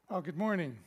Well, good morning.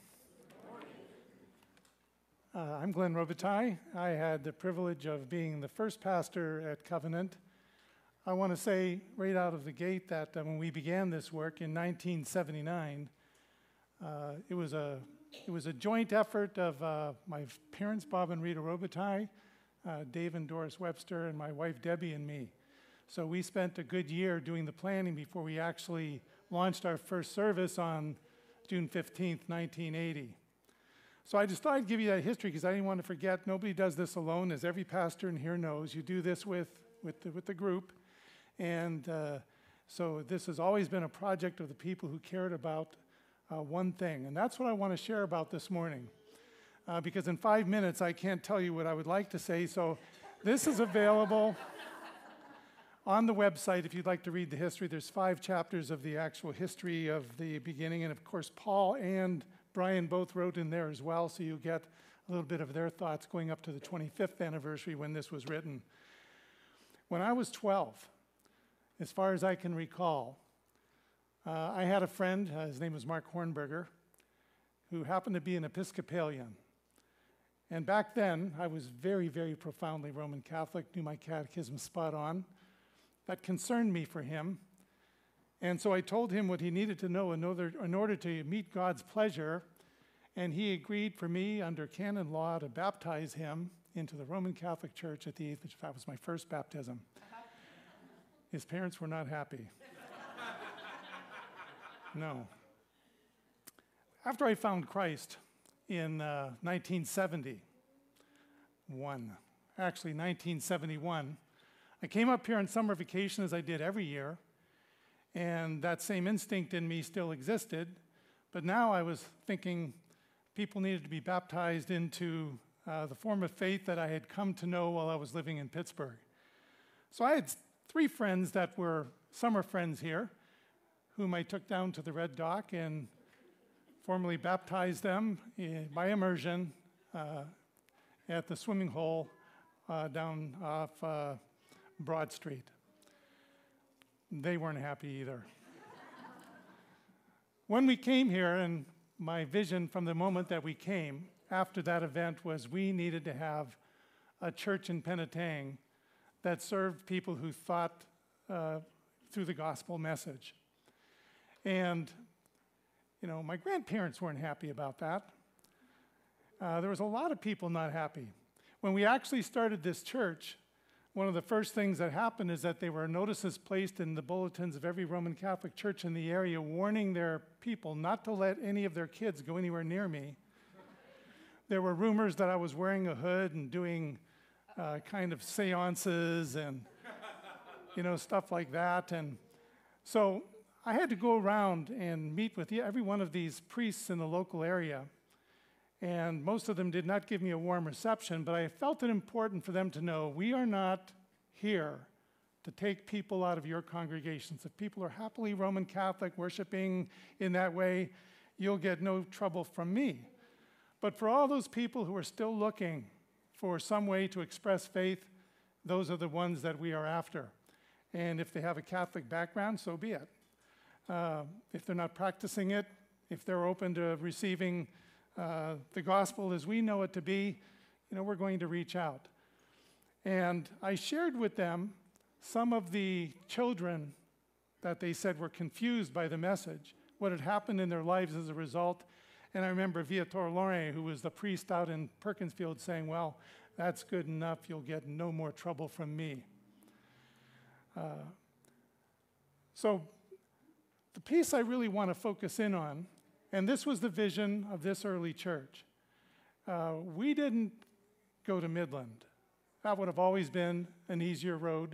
I'm Glenn Robitaille. I had the privilege of being the first pastor at Covenant. I want to say right out of the gate that when we began this work in 1979, it was a joint effort of my parents, Bob and Rita Robitaille, Dave and Doris Webster, and my wife Debbie and me. So we spent a good year doing the planning before we actually launched our first service on June 15th, 1980. So I just thought I'd give you that history because I didn't want to forget. Nobody does this alone, as every pastor in here knows. You do this with the group. And so this has always been a project of the people who cared about one thing. And that's what I want to share about this morning. Because in 5 minutes, I can't tell you what I would like to say. So this is available on the website, if you'd like to read the history. There's 5 chapters of the actual history of the beginning. And of course, Paul and Brian both wrote in there as well, so you get a little bit of their thoughts going up to the 25th anniversary when this was written. When I was 12, as far as I can recall, I had a friend, his name was Mark Hornberger, who happened to be an Episcopalian. And back then, I was very, very profoundly Roman Catholic, knew my catechism spot on. That concerned me for him. And so I told him what he needed to know in order to meet God's pleasure. And he agreed for me under canon law to baptize him into the Roman Catholic Church at the age, which that was my first baptism. His parents were not happy. No. After I found Christ in 1971, I came up here on summer vacation as I did every year, and that same instinct in me still existed, but now I was thinking people needed to be baptized into the form of faith that I had come to know while I was living in Pittsburgh. So I had 3 friends that were summer friends here, whom I took down to the Red Dock and formally baptized them by immersion at the swimming hole down off Broad Street. They weren't happy either. When we came here, and my vision from the moment that we came after that event was we needed to have a church in Penetang that served people who thought through the gospel message. And, you know, my grandparents weren't happy about that. There was a lot of people not happy. When we actually started this church, one of the first things that happened is that there were notices placed in the bulletins of every Roman Catholic church in the area warning their people not to let any of their kids go anywhere near me. There were rumors that I was wearing a hood and doing kind of seances and, you know, stuff like that. And so I had to go around and meet with every one of these priests in the local area. And most of them did not give me a warm reception, but I felt it important for them to know we are not here to take people out of your congregations. If people are happily Roman Catholic, worshiping in that way, you'll get no trouble from me. But for all those people who are still looking for some way to express faith, those are the ones that we are after. And if they have a Catholic background, so be it. If they're not practicing it, if they're open to receiving the gospel as we know it to be, you know, we're going to reach out. And I shared with them some of the children that they said were confused by the message, what had happened in their lives as a result. And I remember Viator Lore, who was the priest out in Perkinsfield, saying, well, that's good enough. You'll get no more trouble from me. So the piece I really want to focus in on, and this was the vision of this early church. We didn't go to Midland. That would have always been an easier road.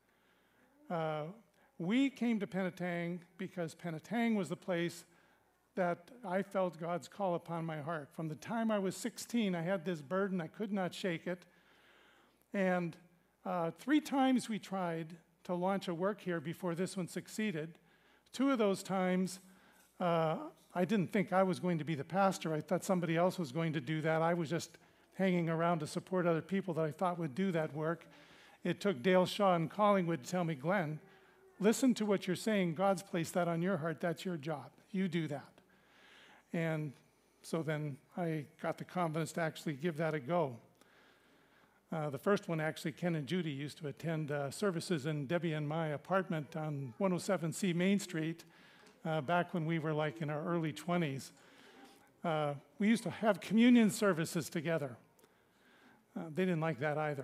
We came to Penetang because Penetang was the place that I felt God's call upon my heart. From the time I was 16, I had this burden. I could not shake it. And 3 times we tried to launch a work here before this one succeeded. 2 of those times, I didn't think I was going to be the pastor. I thought somebody else was going to do that. I was just hanging around to support other people that I thought would do that work. It took Dale Shaw and Collingwood to tell me, Glenn, listen to what you're saying. God's placed that on your heart. That's your job. You do that. And so then I got the confidence to actually give that a go. The first one, actually, Ken and Judy used to attend services in Debbie and my apartment on 107C Main Street back when we were like in our early 20s. We used to have communion services together. They didn't like that either.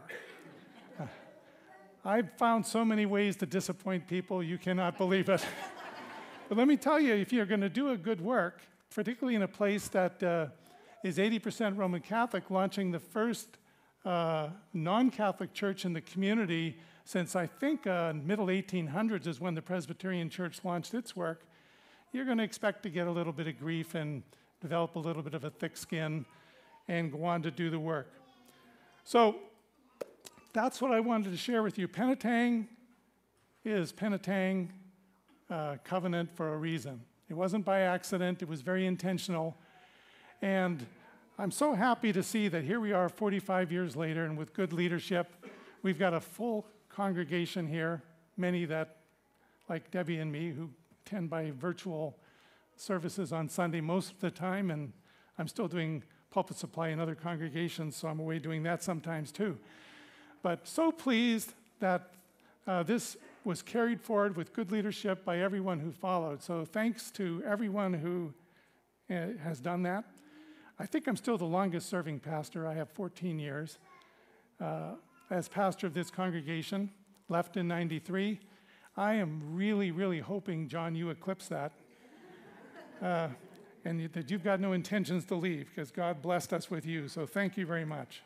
I've found so many ways to disappoint people, you cannot believe it. But let me tell you, if you're going to do a good work, particularly in a place that is 80% Roman Catholic, launching the first non-Catholic church in the community since I think middle 1800s is when the Presbyterian Church launched its work, you're going to expect to get a little bit of grief and develop a little bit of a thick skin and go on to do the work. So that's what I wanted to share with you. Penetang is Penetang Covenant for a reason. It wasn't by accident. It was very intentional. And I'm so happy to see that here we are 45 years later, and with good leadership, we've got a full congregation here, many that, like Debbie and me, who attend by virtual services on Sunday most of the time, and I'm still doing pulpit supply in other congregations, so I'm away doing that sometimes too. But so pleased that this was carried forward with good leadership by everyone who followed. So thanks to everyone who has done that. I think I'm still the longest serving pastor. I have 14 years as pastor of this congregation, left in 93. I am really, really hoping, John, you eclipse that. And that you've got no intentions to leave, because God blessed us with you. So thank you very much.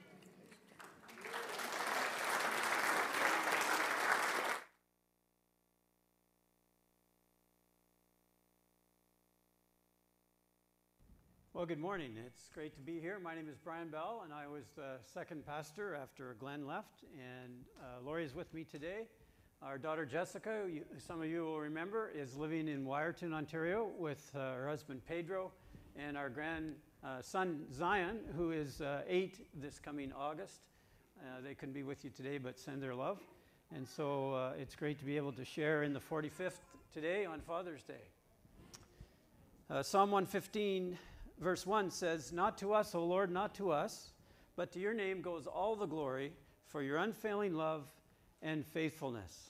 Well, good morning. It's great to be here. My name is Brian Bell, and I was the second pastor after Glenn left. And Lori is with me today. Our daughter Jessica, some of you will remember, is living in Wyerton, Ontario with her husband Pedro and our grandson Zion, who is 8 this coming August. They couldn't be with you today, but send their love. And so it's great to be able to share in the 45th today on Father's Day. Psalm 115 verse 1 says, "Not to us, O Lord, not to us, but to your name goes all the glory for your unfailing love and faithfulness."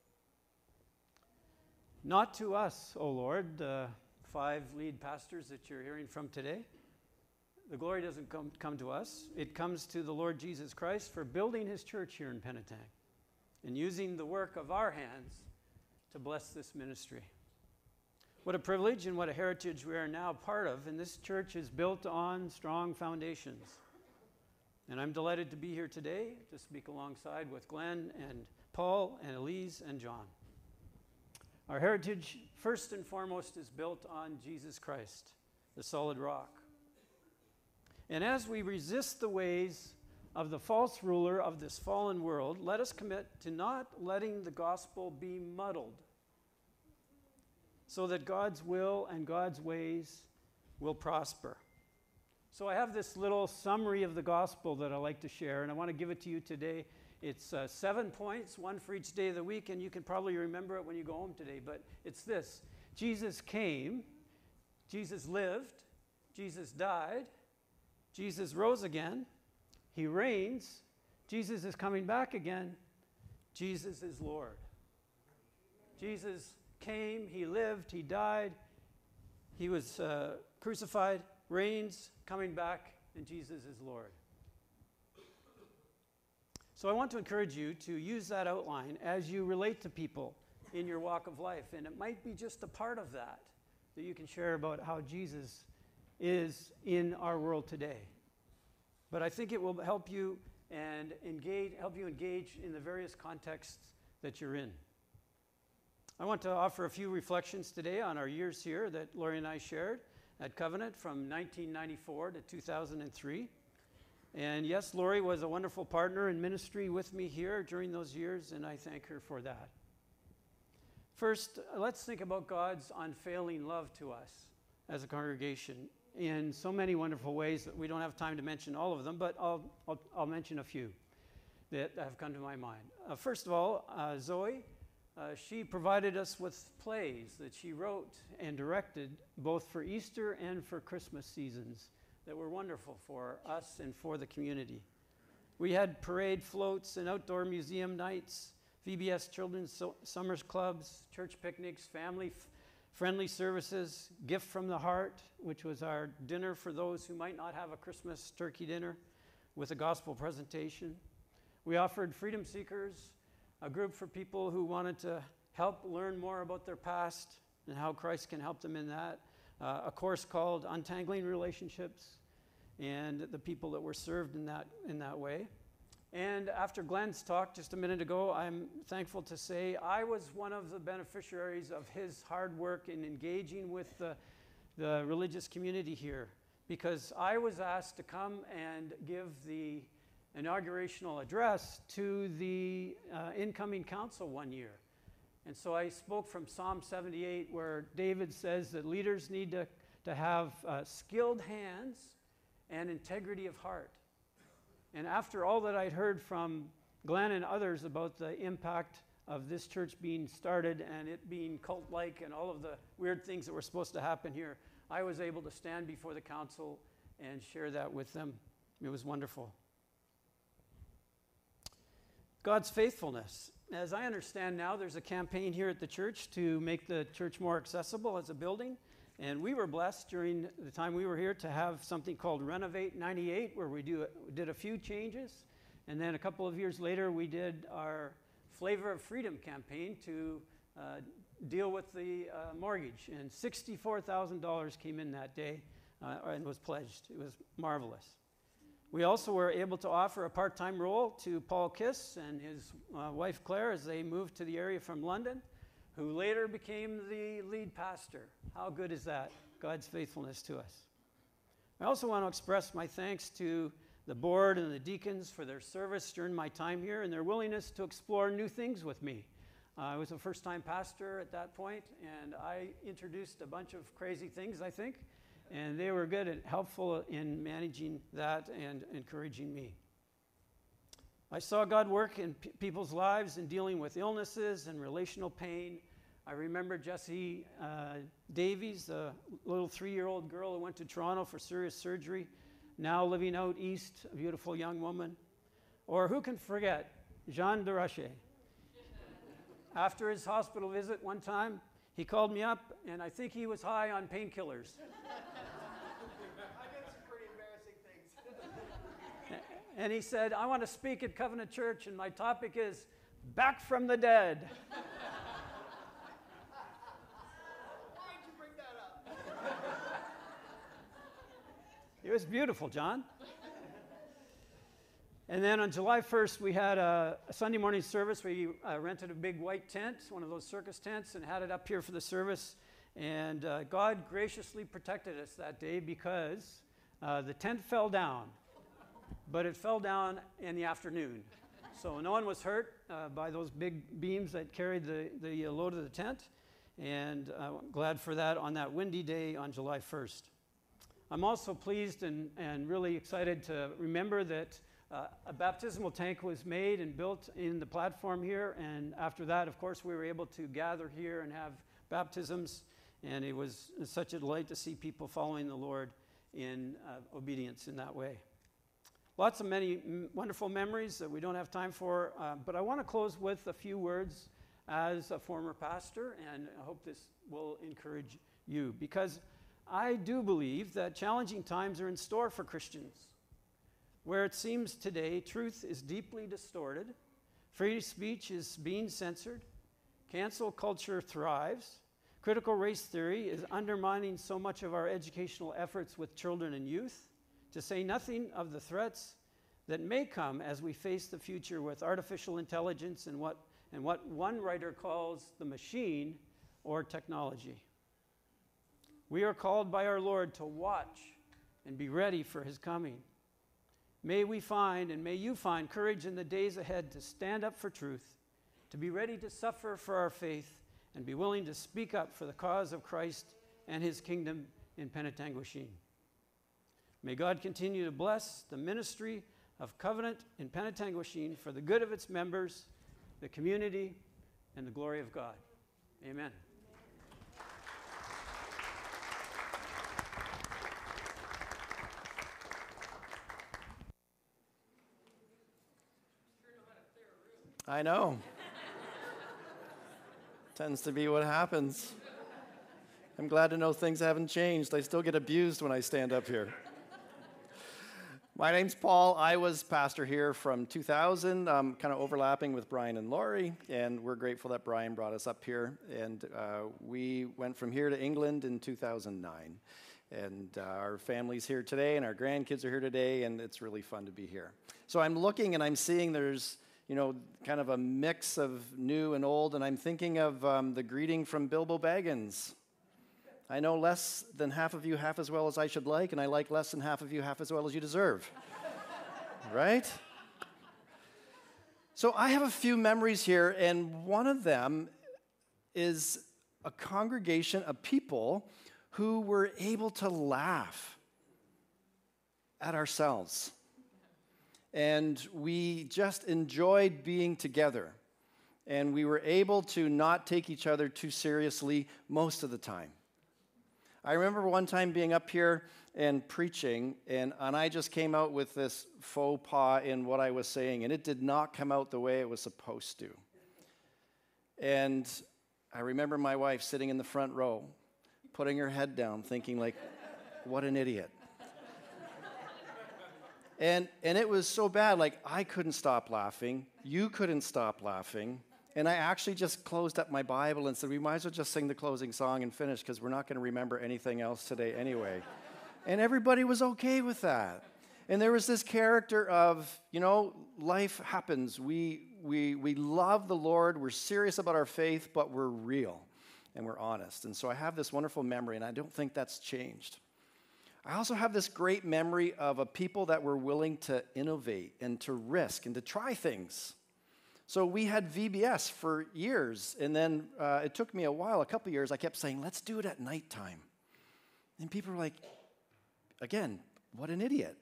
Not to us, O Lord, the 5 lead pastors that you're hearing from today. The glory doesn't come to us. It comes to the Lord Jesus Christ for building his church here in Penetang and using the work of our hands to bless this ministry. What a privilege and what a heritage we are now part of, and this church is built on strong foundations. And I'm delighted to be here today to speak alongside with Glenn and Paul and Elise and John. Our heritage, first and foremost, is built on Jesus Christ, the solid rock. And as we resist the ways of the false ruler of this fallen world, let us commit to not letting the gospel be muddled, so that God's will and God's ways will prosper. So I have this little summary of the gospel that I like to share, and I want to give it to you today. It's 7 points, one for each day of the week, and you can probably remember it when you go home today, but it's this. Jesus came, Jesus lived, Jesus died, Jesus rose again, he reigns, Jesus is coming back again, Jesus is Lord. Jesus came, he lived, he died, he was crucified, reigns, coming back, and Jesus is Lord. So I want to encourage you to use that outline as you relate to people in your walk of life, and it might be just a part of that you can share about how Jesus is in our world today. But I think it will help you and engage in the various contexts that you're in. I want to offer a few reflections today on our years here that Lori and I shared at Covenant from 1994 to 2003. And yes, Lori was a wonderful partner in ministry with me here during those years, and I thank her for that. First, let's think about God's unfailing love to us as a congregation in so many wonderful ways that we don't have time to mention all of them, but I'll mention a few that have come to my mind. First of all, Zoe she provided us with plays that she wrote and directed both for Easter and for Christmas seasons that were wonderful for us and for the community. We had parade floats and outdoor museum nights, VBS Children's Summers Clubs, church picnics, family-friendly services, Gift from the Heart, which was our dinner for those who might not have a Christmas turkey dinner with a gospel presentation. We offered Freedom Seekers, a group for people who wanted to help learn more about their past and how Christ can help them in that. A course called Untangling Relationships, and the people that were served in that way. And after Glenn's talk just a minute ago, I'm thankful to say I was one of the beneficiaries of his hard work in engaging with the religious community here, because I was asked to come and give the inaugurational address to the incoming council one year. And so I spoke from Psalm 78, where David says that leaders need to have skilled hands and integrity of heart. And after all that I'd heard from Glenn and others about the impact of this church being started and it being cult-like and all of the weird things that were supposed to happen here, I was able to stand before the council and share that with them. It was wonderful. God's faithfulness. As I understand now, there's a campaign here at the church to make the church more accessible as a building. And we were blessed during the time we were here to have something called Renovate 98, where we did a few changes. And then a couple of years later, we did our Flavor of Freedom campaign to deal with the mortgage. And $64,000 came in that day and was pledged. It was marvelous. We also were able to offer a part-time role to Paul Kiss and his wife Claire as they moved to the area from London, who later became the lead pastor. How good is that? God's faithfulness to us. I also want to express my thanks to the board and the deacons for their service during my time here and their willingness to explore new things with me. I was a first-time pastor at that point, and I introduced a bunch of crazy things, I think, and they were good and helpful in managing that and encouraging me. I saw God work in people's lives in dealing with illnesses and relational pain. I remember Jessie Davies, the little 3-year-old girl who went to Toronto for serious surgery, now living out east, a beautiful young woman. Or who can forget Jean Derache? After his hospital visit one time, he called me up, and I think he was high on painkillers. And he said, I want to speak at Covenant Church, and my topic is Back from the Dead. Why did you bring that up? It was beautiful, John. And then on July 1st, we had a Sunday morning service. We rented a big white tent, one of those circus tents, and had it up here for the service. And God graciously protected us that day because the tent fell down. But it fell down in the afternoon. So no one was hurt by those big beams that carried the load of the tent. And I'm glad for that on that windy day on July 1st. I'm also pleased and really excited to remember that a baptismal tank was made and built in the platform here. And after that, of course, we were able to gather here and have baptisms. And it was such a delight to see people following the Lord in obedience in that way. Lots of many wonderful memories that we don't have time for, but I want to close with a few words as a former pastor, and I hope this will encourage you, because I do believe that challenging times are in store for Christians. Where it seems today truth is deeply distorted, free speech is being censored, cancel culture thrives, critical race theory is undermining so much of our educational efforts with children and youth, to say nothing of the threats that may come as we face the future with artificial intelligence and what one writer calls the machine or technology. We are called by our Lord to watch and be ready for his coming. May we find, and may you find, courage in the days ahead to stand up for truth, to be ready to suffer for our faith, and be willing to speak up for the cause of Christ and his kingdom in Penetanguishene. May God continue to bless the ministry of Covenant in Penetanguishene for the good of its members, the community, and the glory of God. Amen. I know. Tends to be what happens. I'm glad to know things haven't changed. I still get abused when I stand up here. My name's Paul. I was pastor here from 2000, kind of overlapping with Brian and Laurie, and we're grateful that Brian brought us up here. And we went from here to England in 2009. And our family's here today, and our grandkids are here today, and it's really fun to be here. So I'm looking, and I'm seeing there's, kind of a mix of new and old, and I'm thinking of the greeting from Bilbo Baggins. I know less than half of you half as well as I should like, and I like less than half of you half as well as you deserve. Right? So I have a few memories here, and one of them is a congregation of people who were able to laugh at ourselves. And we just enjoyed being together. And we were able to not take each other too seriously most of the time. I remember one time being up here and preaching, and I just came out with this faux pas in what I was saying, and it did not come out the way it was supposed to. And I remember my wife sitting in the front row, putting her head down, thinking like, what an idiot. And it was so bad, like I couldn't stop laughing, you couldn't stop laughing. And I actually just closed up my Bible and said, we might as well just sing the closing song and finish because we're not going to remember anything else today anyway. And everybody was okay with that. And there was this character of, life happens. We love the Lord. We're serious about our faith, but we're real and we're honest. And so I have this wonderful memory, and I don't think that's changed. I also have this great memory of a people that were willing to innovate and to risk and to try things. So we had VBS for years, and then it took me a couple years, I kept saying, let's do it at nighttime. And people were like, again, what an idiot.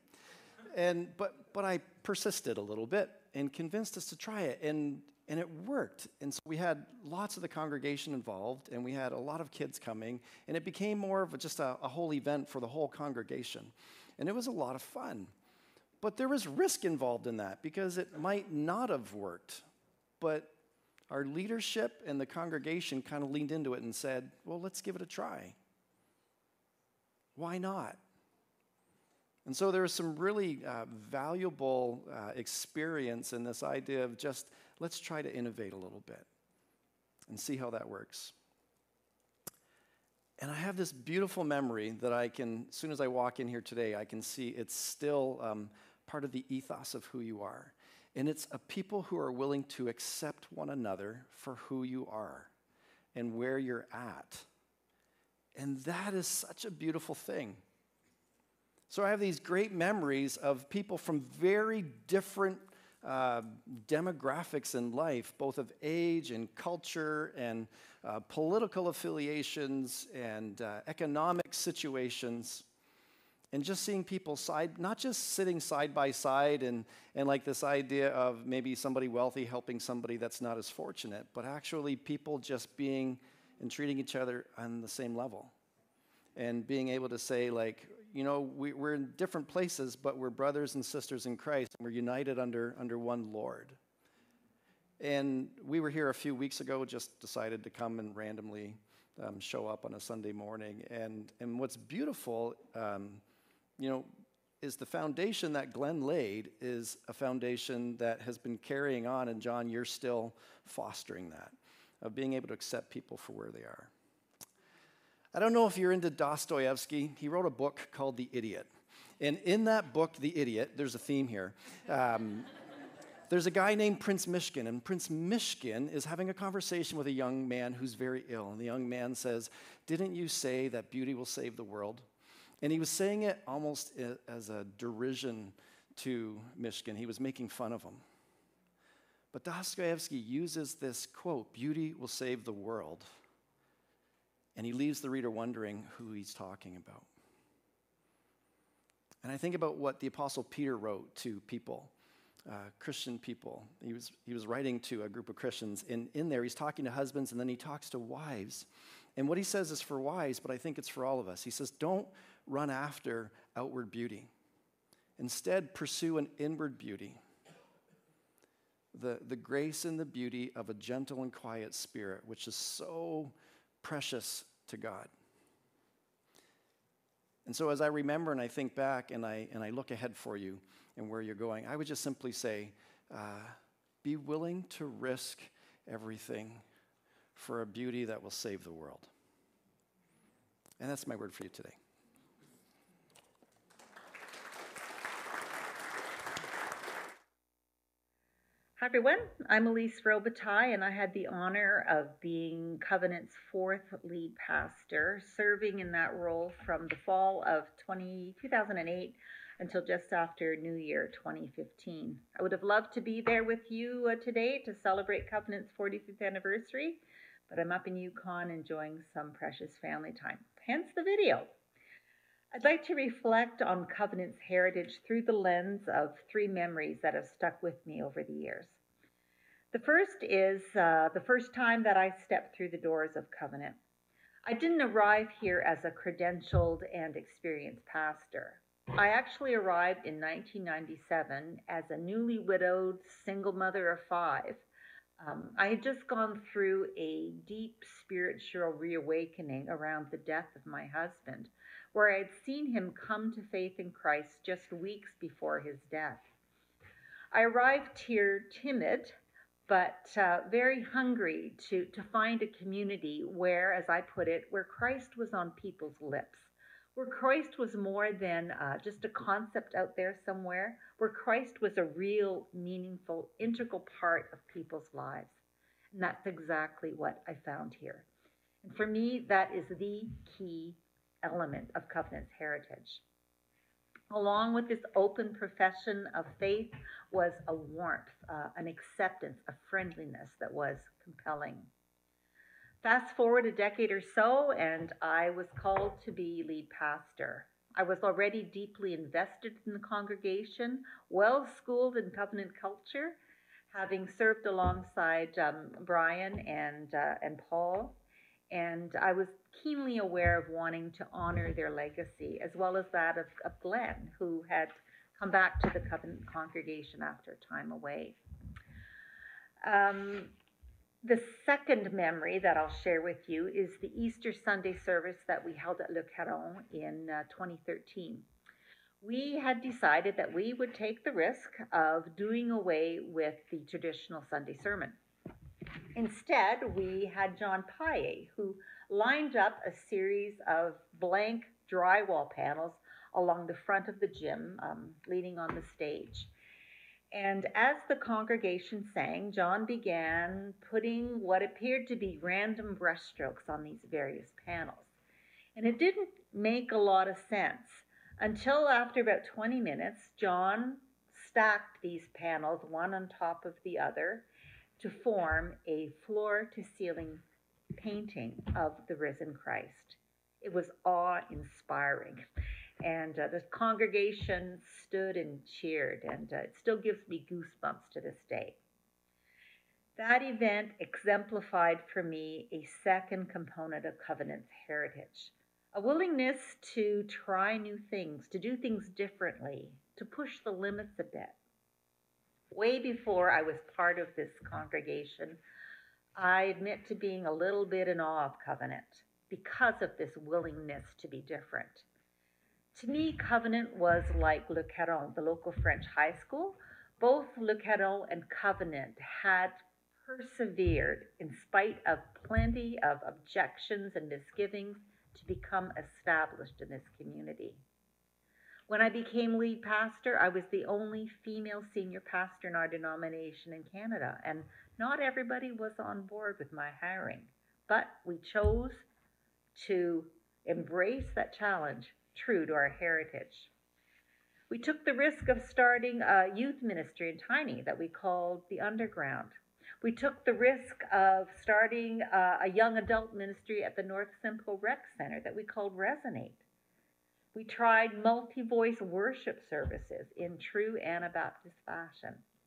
But I persisted a little bit and convinced us to try it, and it worked. And so we had lots of the congregation involved, and we had a lot of kids coming, and it became more of just a whole event for the whole congregation. And it was a lot of fun. But there was risk involved in that because it might not have worked. But our leadership and the congregation kind of leaned into it and said, well, let's give it a try. Why not? And so there was some really valuable experience in this idea of just, let's try to innovate a little bit and see how that works. And I have this beautiful memory that I can, as soon as I walk in here today, I can see it's still part of the ethos of who you are. And it's a people who are willing to accept one another for who you are and where you're at. And that is such a beautiful thing. So I have these great memories of people from very different demographics in life, both of age and culture and political affiliations and economic situations. And just seeing people not just sitting side by side and like this idea of maybe somebody wealthy helping somebody that's not as fortunate, but actually people just being and treating each other on the same level. And being able to say like, we're in different places, but we're brothers and sisters in Christ, and we're united under one Lord. And we were here a few weeks ago, just decided to come and randomly show up on a Sunday morning. And what's beautiful, is the foundation that Glenn laid is a foundation that has been carrying on, and John, you're still fostering that, of being able to accept people for where they are. I don't know if you're into Dostoevsky. He wrote a book called The Idiot. And in that book, The Idiot, there's a theme here. There's a guy named Prince Mishkin, and Prince Mishkin is having a conversation with a young man who's very ill. And the young man says, "Didn't you say that beauty will save the world?" And he was saying it almost as a derision to Mishkin. He was making fun of him. But Dostoevsky uses this quote, "Beauty will save the world." And he leaves the reader wondering who he's talking about. And I think about what the Apostle Peter wrote to people Christian people. He was writing to a group of Christians. In there, he's talking to husbands, and then he talks to wives. And what he says is for wives, but I think it's for all of us. He says, don't run after outward beauty. Instead, pursue an inward beauty. The grace and the beauty of a gentle and quiet spirit, which is so precious to God. And so as I remember and I think back and I look ahead for you and where you're going, I would just simply say, be willing to risk everything for a beauty that will save the world. And that's my word for you today. Hi everyone, I'm Elise Robitaille, and I had the honor of being Covenant's 4th lead pastor, serving in that role from the fall of 2008 until just after New Year 2015. I would have loved to be there with you today to celebrate Covenant's 45th anniversary, but I'm up in Yukon enjoying some precious family time, hence the video. I'd like to reflect on Covenant's heritage through the lens of 3 memories that have stuck with me over the years. The first is the first time that I stepped through the doors of Covenant. I didn't arrive here as a credentialed and experienced pastor. I actually arrived in 1997 as a newly widowed single mother of 5. I had just gone through a deep spiritual reawakening around the death of my husband, where I had seen him come to faith in Christ just weeks before his death. I arrived here timid, but very hungry to find a community where, as I put it, where Christ was on people's lips, where Christ was more than just a concept out there somewhere, where Christ was a real, meaningful, integral part of people's lives. And that's exactly what I found here. And for me, that is the key element of Covenant's heritage. Along with this open profession of faith was a warmth, an acceptance, a friendliness that was compelling. Fast forward a decade or so, and I was called to be lead pastor. I was already deeply invested in the congregation, well schooled in Covenant culture, having served alongside Brian and Paul. And I was keenly aware of wanting to honor their legacy, as well as that of Glenn, who had come back to the Covenant congregation after a time away. The second memory that I'll share with you is the Easter Sunday service that we held at Le Caron in 2013. We had decided that we would take the risk of doing away with the traditional Sunday sermon. Instead, we had John Paye, who lined up a series of blank drywall panels along the front of the gym, leading on the stage. And as the congregation sang, John began putting what appeared to be random brushstrokes on these various panels. And it didn't make a lot of sense until after about 20 minutes, John stacked these panels one on top of the other to form a floor-to-ceiling painting of the risen Christ. It was awe-inspiring. And the congregation stood and cheered, and it still gives me goosebumps to this day. That event exemplified for me a second component of Covenant's heritage, a willingness to try new things, to do things differently, to push the limits a bit. Way before I was part of this congregation, I admit to being a little bit in awe of Covenant because of this willingness to be different. To me, Covenant was like Le Caron, the local French high school. Both Le Caron and Covenant had persevered in spite of plenty of objections and misgivings to become established in this community. When I became lead pastor, I was the only female senior pastor in our denomination in Canada, and not everybody was on board with my hiring. But we chose to embrace that challenge, true to our heritage. We took the risk of starting a youth ministry in Tiny that we called The Underground. We took the risk of starting a young adult ministry at the North Simcoe Rec Center that we called Resonate. We tried multi-voice worship services in true Anabaptist fashion.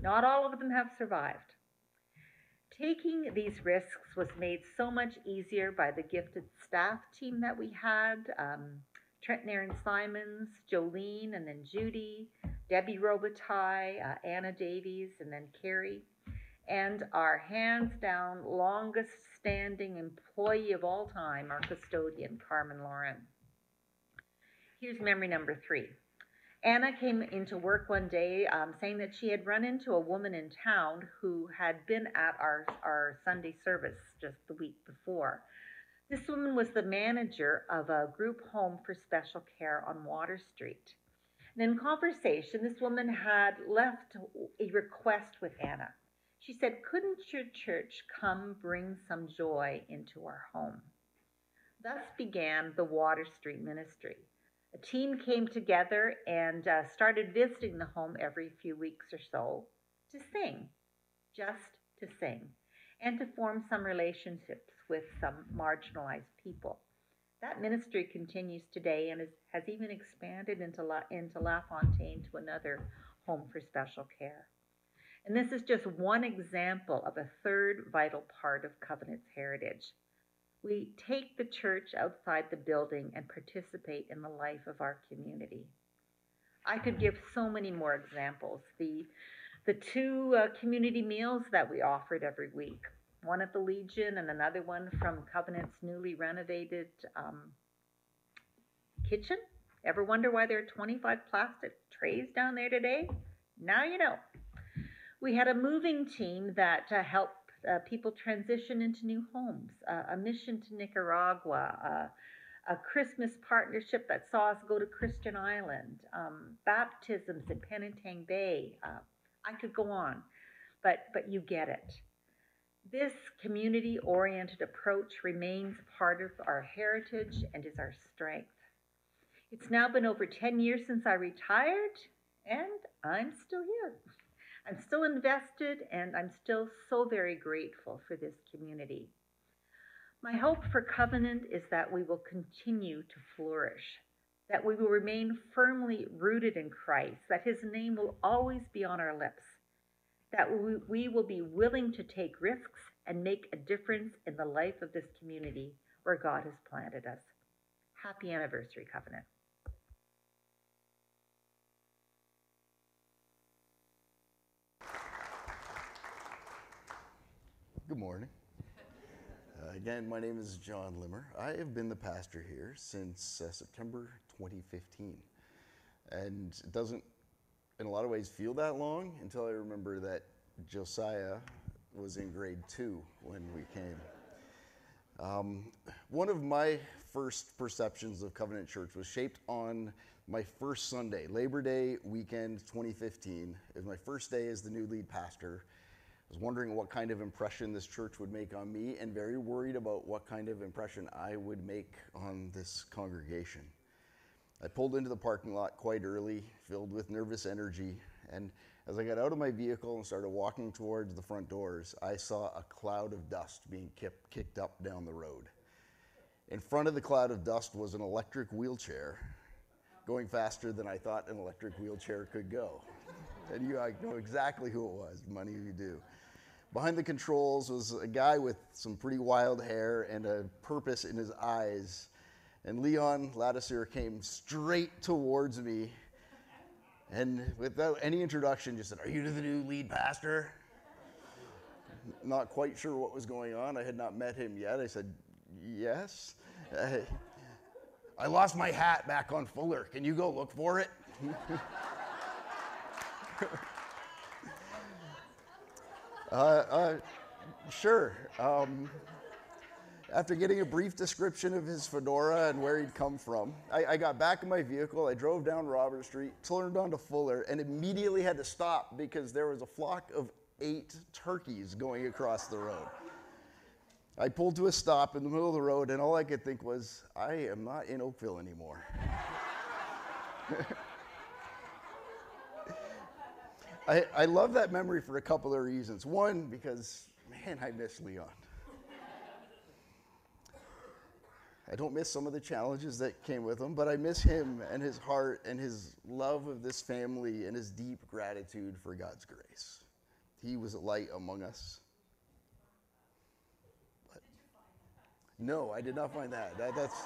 Not all of them have survived. Taking these risks was made so much easier by the gifted staff team that we had. Trent and Aaron Simons, Jolene, and then Judy, Debbie Robitaille, Anna Davies, and then Carrie, and our hands down longest standing employee of all time, our custodian, Carmen Lauren. Here's memory number 3. Anna came into work one day saying that she had run into a woman in town who had been at our Sunday service just the week before. This woman was the manager of a group home for special care on Water Street. And in conversation, this woman had left a request with Anna. She said, "Couldn't your church come bring some joy into our home?" Thus began the Water Street ministry. A team came together and started visiting the home every few weeks or so to sing, just to sing, and to form some relationships with some marginalized people. That ministry continues today and has even expanded into LaFontaine to another home for special care. And this is just one example of a third vital part of Covenant's heritage. We take the church outside the building and participate in the life of our community. I could give so many more examples. The 2 community meals that we offered every week, one at the Legion and another one from Covenant's newly renovated kitchen. Ever wonder why there are 25 plastic trays down there today? Now you know. We had a moving team that helped people transition into new homes, a mission to Nicaragua, a Christmas partnership that saw us go to Christian Island, baptisms in Penetang Bay. I could go on, but you get it. This community-oriented approach remains part of our heritage and is our strength. It's now been over 10 years since I retired, and I'm still here. I'm still invested, and I'm still so very grateful for this community. My hope for Covenant is that we will continue to flourish, that we will remain firmly rooted in Christ, that his name will always be on our lips, that we will be willing to take risks and make a difference in the life of this community where God has planted us. Happy anniversary, Covenant. Good morning. Again, my name is John Limmer. I have been the pastor here since September 2015. And it doesn't, in a lot of ways, feel that long until I remember that Josiah was in grade 2 when we came. One of my first perceptions of Covenant Church was shaped on my first Sunday, Labor Day weekend 2015. It was my first day as the new lead pastor. I was wondering what kind of impression this church would make on me and very worried about what kind of impression I would make on this congregation. I pulled into the parking lot quite early, filled with nervous energy, and as I got out of my vehicle and started walking towards the front doors, I saw a cloud of dust being kicked up down the road. In front of the cloud of dust was an electric wheelchair going faster than I thought an electric wheelchair could go. And I know exactly who it was, many of you do. Behind the controls was a guy with some pretty wild hair and a purpose in his eyes. And Leon Ladiseur came straight towards me and without any introduction just said, "Are you the new lead pastor?" Not quite sure what was going on. I had not met him yet. I said, "Yes." "I lost my hat back on Fuller. Can you go look for it?" Sure. After getting a brief description of his fedora and where he'd come from, I got back in my vehicle, I drove down Robert Street, turned onto Fuller, and immediately had to stop because there was a flock of 8 turkeys going across the road. I pulled to a stop in the middle of the road, and all I could think was, I am not in Oakville anymore. I love that memory for a couple of reasons. One, because, man, I miss Leon. I don't miss some of the challenges that came with him, but I miss him and his heart and his love of this family and his deep gratitude for God's grace. He was a light among us. But, no, I did not find that. That's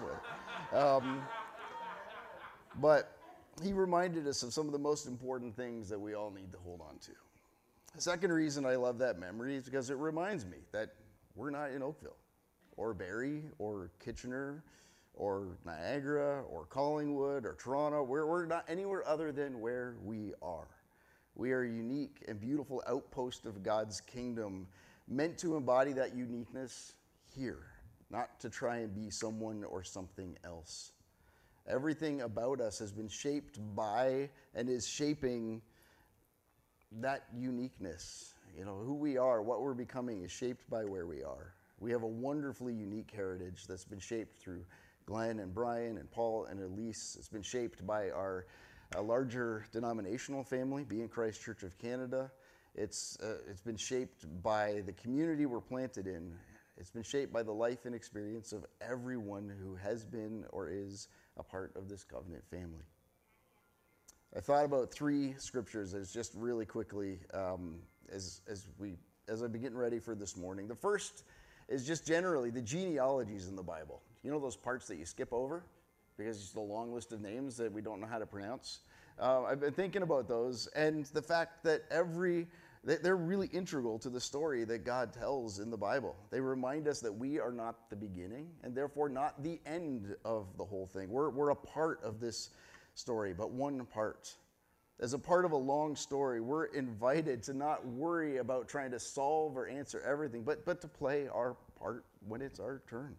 but he reminded us of some of the most important things that we all need to hold on to. The second reason I love that memory is because it reminds me that we're not in Oakville or Barrie or Kitchener or Niagara or Collingwood or Toronto. We're not anywhere other than where we are. We are a unique and beautiful outpost of God's kingdom, meant to embody that uniqueness here, not to try and be someone or something else. Everything about us has been shaped by and is shaping that uniqueness. You know, who we are, what we're becoming is shaped by where we are. We have a wonderfully unique heritage that's been shaped through Glenn and Brian and Paul and Elise. It's been shaped by our larger denominational family, Being Christ Church of Canada. It's been shaped by the community we're planted in. It's been shaped by the life and experience of everyone who has been or is a part of this covenant family. I thought about 3 scriptures as just really quickly as I've been getting ready for this morning. The first is just generally the genealogies in the Bible. You know those parts that you skip over because it's the long list of names that we don't know how to pronounce? I've been thinking about those and the fact that they're really integral to the story that God tells in the Bible. They remind us that we are not the beginning and therefore not the end of the whole thing. We're a part of this story, but one part. As a part of a long story, we're invited to not worry about trying to solve or answer everything, but to play our part when it's our turn.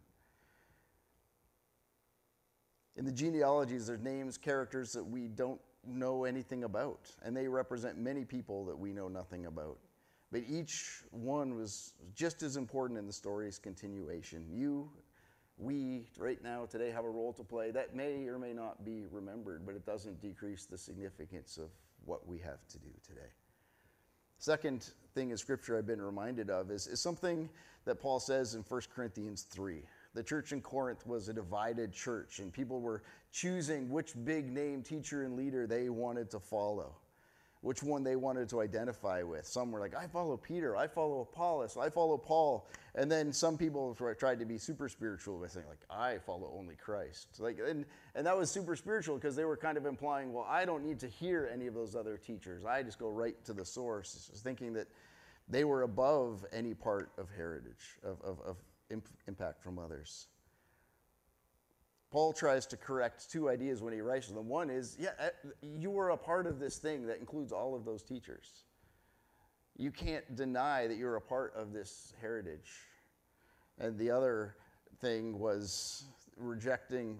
In the genealogies, there's names, characters that we don't know anything about, and they represent many people that we know nothing about. But each one was just as important in the story's continuation. We, right now, today, have a role to play that may or may not be remembered, but it doesn't decrease the significance of what we have to do today. Second thing in Scripture I've been reminded of is something that Paul says in 1 Corinthians 3. The church in Corinth was a divided church, and people were choosing which big name teacher and leader they wanted to follow, which one they wanted to identify with. Some were like, I follow Peter, I follow Apollos, I follow Paul. And then some people tried to be super spiritual by saying, like, I follow only Christ. And that was super spiritual because they were kind of implying, well, I don't need to hear any of those other teachers. I just go right to the source, thinking that they were above any part of heritage, of impact from others. Paul tries to correct 2 ideas when he writes them. One is, you are a part of this thing that includes all of those teachers. You can't deny that you're a part of this heritage. And the other thing was rejecting,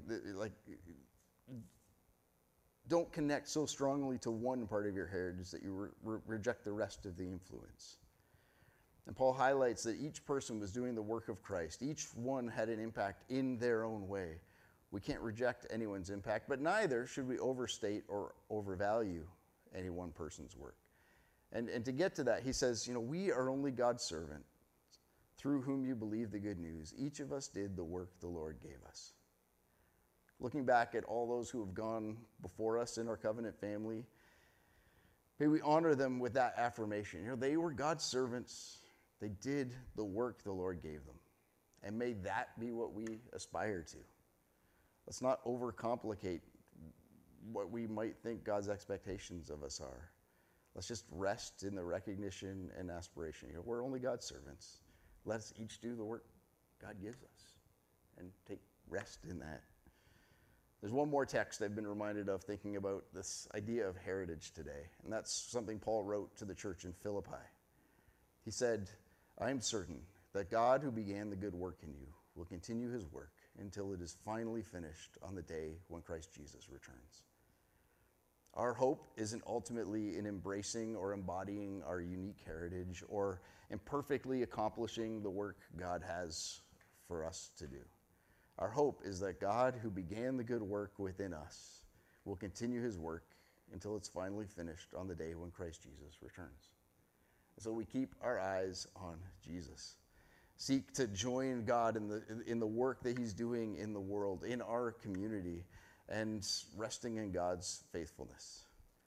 don't connect so strongly to one part of your heritage that you reject the rest of the influence. And Paul highlights that each person was doing the work of Christ. Each one had an impact in their own way. We can't reject anyone's impact, but neither should we overstate or overvalue any one person's work. And to get to that, he says, we are only God's servant through whom you believe the good news. Each of us did the work the Lord gave us. Looking back at all those who have gone before us in our covenant family, may we honor them with that affirmation. They were God's servants. They did the work the Lord gave them. And may that be what we aspire to. Let's not overcomplicate what we might think God's expectations of us are. Let's just rest in the recognition and aspiration. We're only God's servants. Let us each do the work God gives us and take rest in that. There's one more text I've been reminded of thinking about this idea of heritage today, and that's something Paul wrote to the church in Philippi. He said, I am certain that God who began the good work in you will continue his work until it is finally finished on the day when Christ Jesus returns. Our hope isn't ultimately in embracing or embodying our unique heritage or in perfectly accomplishing the work God has for us to do. Our hope is that God, who began the good work within us, will continue his work until it's finally finished on the day when Christ Jesus returns. And so we keep our eyes on Jesus. Seek to join God in the work that he's doing in the world, in our community, and resting in God's faithfulness.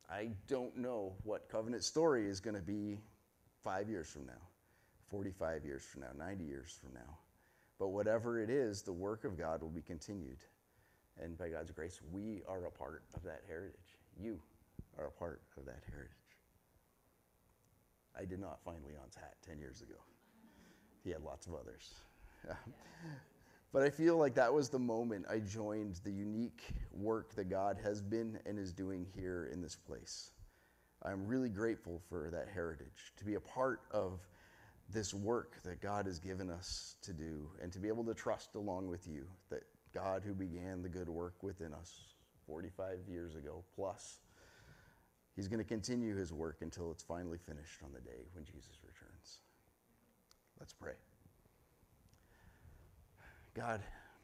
I don't know what Covenant Story is going to be 5 years from now, 45 years from now, 90 years from now. But whatever it is, the work of God will be continued. And by God's grace, we are a part of that heritage. You are a part of that heritage. I did not find Leon's hat 10 years ago. He had lots of others. But I feel like that was the moment I joined the unique work that God has been and is doing here in this place. I'm really grateful for that heritage, to be a part of this work that God has given us to do, and to be able to trust along with you that God, who began the good work within us 45 years ago plus, He's going to continue His work until it's finally finished on the day when Jesus returns. Let's pray. God,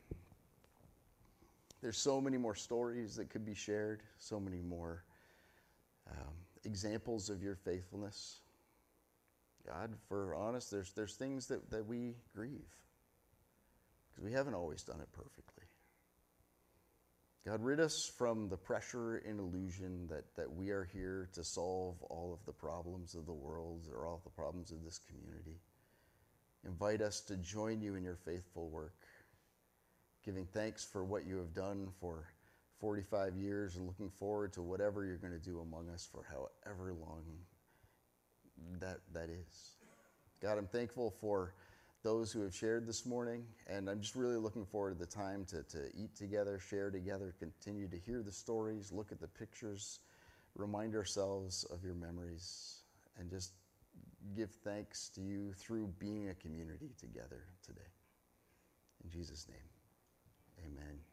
there's so many more stories that could be shared, so many more examples of your faithfulness. God, for honest, there's things that we grieve because we haven't always done it perfectly. God, rid us from the pressure and illusion that we are here to solve all of the problems of the world or all of the problems of this community. Invite us to join you in your faithful work, giving thanks for what you have done for 45 years and looking forward to whatever you're going to do among us for however long that is. God, I'm thankful for those who have shared this morning, and I'm just really looking forward to the time to eat together, share together, continue to hear the stories, look at the pictures, remind ourselves of your memories, and just give thanks to you through being a community together today. In Jesus' name, amen.